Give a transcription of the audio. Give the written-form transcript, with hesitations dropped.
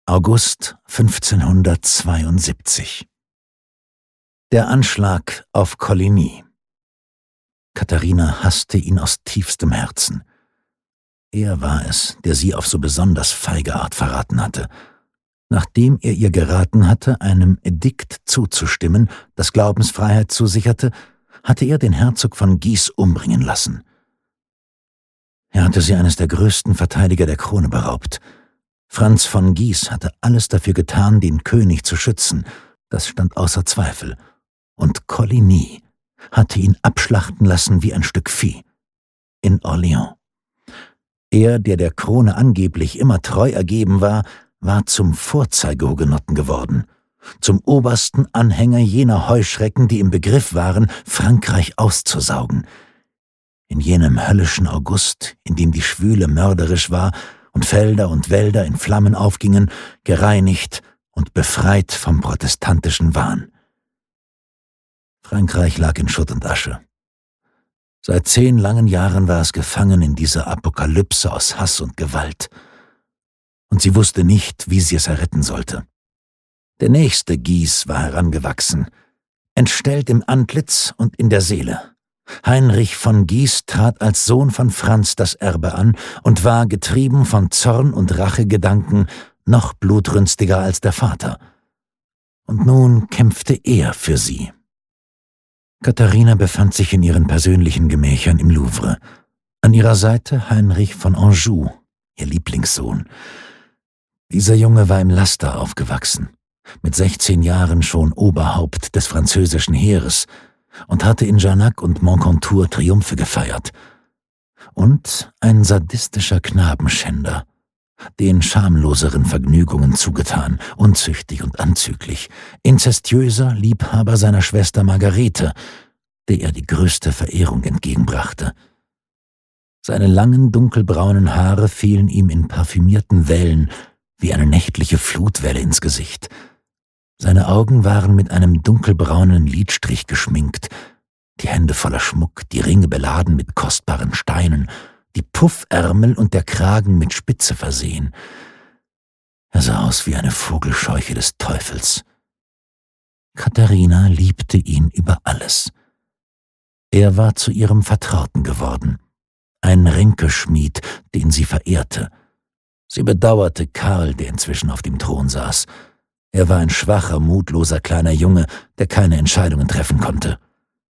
August 1572. Der Anschlag auf Coligny. Katharina hasste ihn aus tiefstem Herzen. Er war es, der sie auf so besonders feige Art verraten hatte. Nachdem er ihr geraten hatte, einem Edikt zuzustimmen, das Glaubensfreiheit zusicherte, hatte er den Herzog von Guise umbringen lassen. Er hatte sie eines der größten Verteidiger der Krone beraubt. Franz von Guise hatte alles dafür getan, den König zu schützen, das stand außer Zweifel. Und Coligny hatte ihn abschlachten lassen wie ein Stück Vieh. In Orléans. Er, der der Krone angeblich immer treu ergeben war, war zum Vorzeigehugenotten geworden, zum obersten Anhänger jener Heuschrecken, die im Begriff waren, Frankreich auszusaugen. In jenem höllischen August, in dem die Schwüle mörderisch war und Felder und Wälder in Flammen aufgingen, gereinigt und befreit vom protestantischen Wahn. Frankreich lag in Schutt und Asche. Seit 10 langen Jahren war es gefangen in dieser Apokalypse aus Hass und Gewalt. Und sie wusste nicht, wie sie es erretten sollte. Der nächste Guise war herangewachsen, entstellt im Antlitz und in der Seele. Heinrich von Guise trat als Sohn von Franz das Erbe an und war, getrieben von Zorn und Rachegedanken, noch blutrünstiger als der Vater. Und nun kämpfte er für sie. Katharina befand sich in ihren persönlichen Gemächern im Louvre. An ihrer Seite Heinrich von Anjou, ihr Lieblingssohn. Dieser Junge war im Laster aufgewachsen, mit 16 Jahren schon Oberhaupt des französischen Heeres und hatte in Jarnac und Moncontour Triumphe gefeiert. Und ein sadistischer Knabenschänder, den schamloseren Vergnügungen zugetan, unzüchtig und anzüglich, inzestiöser Liebhaber seiner Schwester Margarete, der er die größte Verehrung entgegenbrachte. Seine langen, dunkelbraunen Haare fielen ihm in parfümierten Wellen wie eine nächtliche Flutwelle ins Gesicht. Seine Augen waren mit einem dunkelbraunen Lidstrich geschminkt, die Hände voller Schmuck, die Ringe beladen mit kostbaren Steinen, die Puffärmel und der Kragen mit Spitze versehen. Er sah aus wie eine Vogelscheuche des Teufels. Katharina liebte ihn über alles. Er war zu ihrem Vertrauten geworden, ein Ränkeschmied, den sie verehrte. Sie bedauerte Karl, der inzwischen auf dem Thron saß. Er war ein schwacher, mutloser kleiner Junge, der keine Entscheidungen treffen konnte.